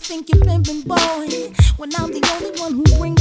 think you're pimping, boy, when I'm the only one who brings